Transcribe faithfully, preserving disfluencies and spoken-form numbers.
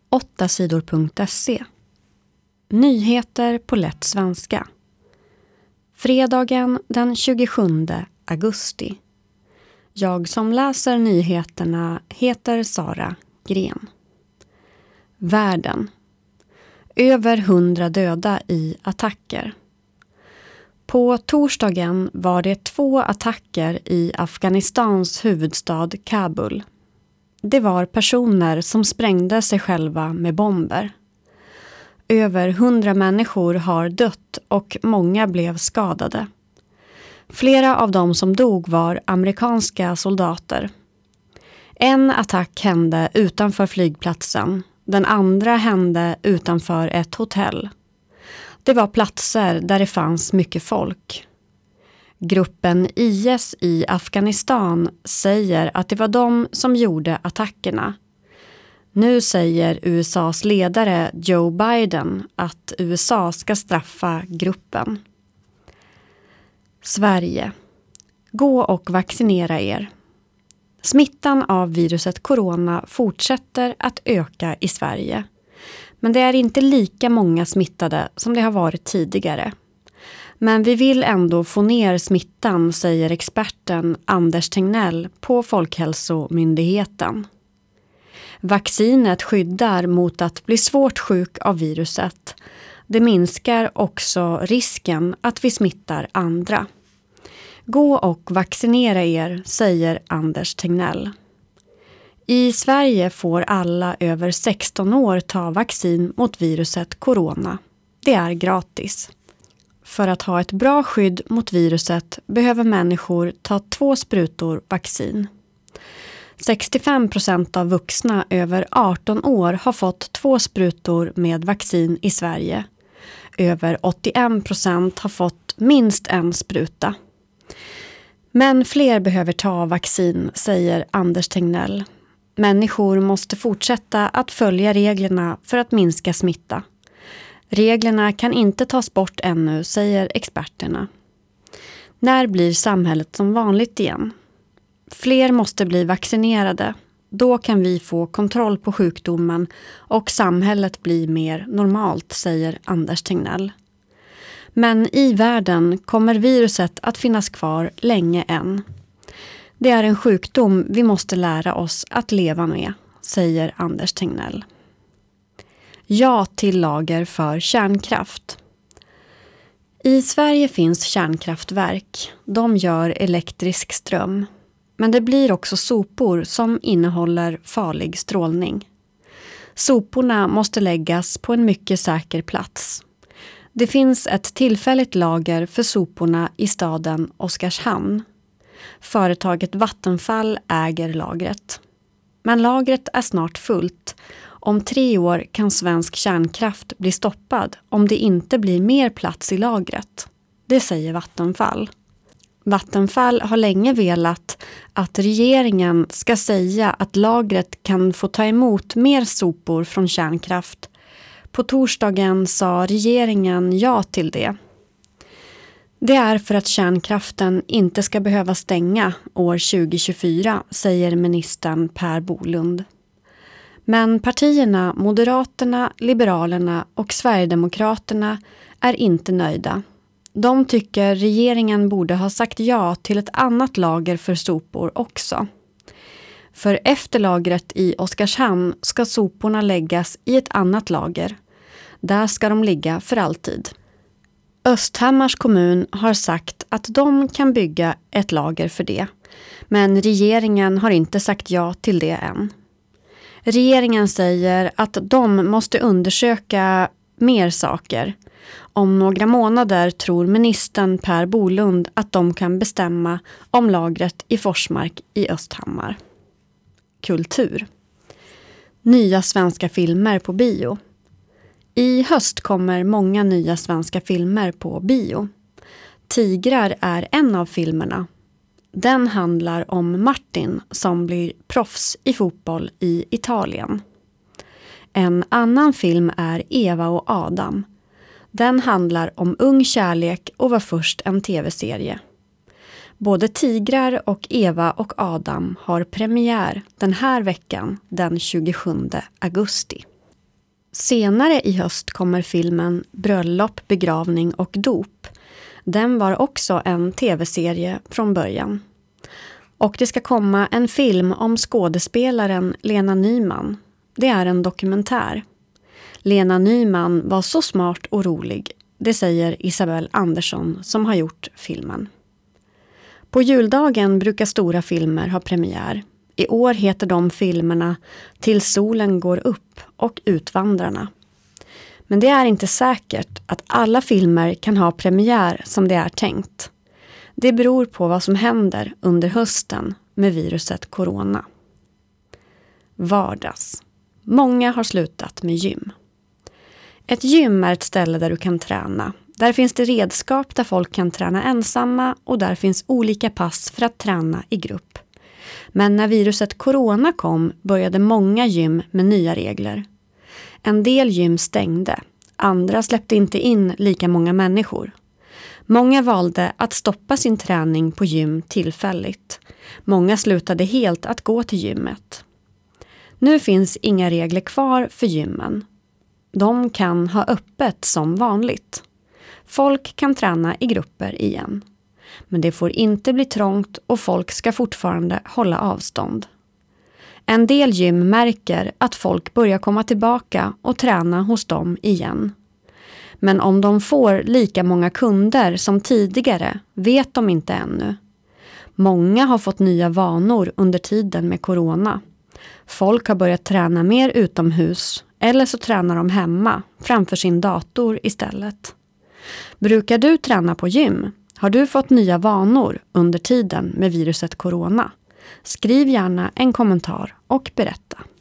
åtta sidor punkt se. Nyheter på lätt svenska. Fredagen den tjugosjunde augusti. Jag som läser nyheterna heter Sara Gren. Världen. Över hundra döda i attacker. På torsdagen var det två attacker i Afghanistans huvudstad Kabul. Det var personer som sprängde sig själva med bomber. Över hundra människor har dött och många blev skadade. Flera av dem som dog var amerikanska soldater. En attack hände utanför flygplatsen. Den andra hände utanför ett hotell. Det var platser där det fanns mycket folk. Gruppen I S i Afghanistan säger att det var de som gjorde attackerna. Nu säger U S A:s ledare Joe Biden att U S A ska straffa gruppen. Sverige. Gå och vaccinera er. Smittan av viruset corona fortsätter att öka i Sverige. Men det är inte lika många smittade som det har varit tidigare. Men vi vill ändå få ner smittan, säger experten Anders Tegnell på Folkhälsomyndigheten. Vaccinet skyddar mot att bli svårt sjuk av viruset. Det minskar också risken att vi smittar andra. Gå och vaccinera er, säger Anders Tegnell. I Sverige får alla över sexton år ta vaccin mot viruset corona. Det är gratis. För att ha ett bra skydd mot viruset behöver människor ta två sprutor vaccin. sextiofem procent av vuxna över arton år har fått två sprutor med vaccin i Sverige. Över åttioen procent har fått minst en spruta. Men fler behöver ta vaccin, säger Anders Tegnell. Människor måste fortsätta att följa reglerna för att minska smitta. Reglerna kan inte tas bort ännu, säger experterna. När blir samhället som vanligt igen? Fler måste bli vaccinerade. Då kan vi få kontroll på sjukdomen och samhället blir mer normalt, säger Anders Tegnell. Men i världen kommer viruset att finnas kvar länge än. Det är en sjukdom vi måste lära oss att leva med, säger Anders Tegnell. Ja till lager för kärnkraft. I Sverige finns kärnkraftverk. De gör elektrisk ström. Men det blir också sopor som innehåller farlig strålning. Soporna måste läggas på en mycket säker plats. Det finns ett tillfälligt lager för soporna i staden Oskarshamn. Företaget Vattenfall äger lagret. Men lagret är snart fullt. Om tre år kan svensk kärnkraft bli stoppad om det inte blir mer plats i lagret. Det säger Vattenfall. Vattenfall har länge velat att regeringen ska säga att lagret kan få ta emot mer sopor från kärnkraft. På torsdagen sa regeringen ja till det. Det är för att kärnkraften inte ska behöva stänga år tjugo tjugofyra, säger ministern Per Bolund. Men partierna Moderaterna, Liberalerna och Sverigedemokraterna är inte nöjda. De tycker regeringen borde ha sagt ja till ett annat lager för sopor också. För efter lagret i Oskarshamn ska soporna läggas i ett annat lager. Där ska de ligga för alltid. Östhammars kommun har sagt att de kan bygga ett lager för det. Men regeringen har inte sagt ja till det än. Regeringen säger att de måste undersöka mer saker. Om några månader tror ministern Per Bolund att de kan bestämma om lagret i Forsmark i Östhammar. Kultur. Nya svenska filmer på bio. I höst kommer många nya svenska filmer på bio. Tigrar är en av filmerna. Den handlar om Martin som blir proffs i fotboll i Italien. En annan film är Eva och Adam. Den handlar om ung kärlek och var först en tv-serie. Både Tigrar och Eva och Adam har premiär den här veckan den tjugosjunde augusti. Senare i höst kommer filmen Bröllop, begravning och dop. Den var också en tv-serie från början. Och det ska komma en film om skådespelaren Lena Nyman. Det är en dokumentär. Lena Nyman var så smart och rolig. Det säger Isabel Andersson som har gjort filmen. På juldagen brukar stora filmer ha premiär. I år heter de filmerna Till solen går upp och Utvandrarna. Men det är inte säkert att alla filmer kan ha premiär som det är tänkt. Det beror på vad som händer under hösten med viruset corona. Vardags. Många har slutat med gym. Ett gym är ett ställe där du kan träna. Där finns det redskap där folk kan träna ensamma och där finns olika pass för att träna i grupp. Men när viruset corona kom började många gym med nya regler. En del gym stängde, andra släppte inte in lika många människor. Många valde att stoppa sin träning på gym tillfälligt. Många slutade helt att gå till gymmet. Nu finns inga regler kvar för gymmen. De kan ha öppet som vanligt. Folk kan träna i grupper igen. Men det får inte bli trångt och folk ska fortfarande hålla avstånd. En del gym märker att folk börjar komma tillbaka och träna hos dem igen. Men om de får lika många kunder som tidigare vet de inte ännu. Många har fått nya vanor under tiden med corona. Folk har börjat träna mer utomhus eller så tränar de hemma framför sin dator istället. Brukar du träna på gym? Har du fått nya vanor under tiden med viruset corona? Skriv gärna en kommentar och berätta.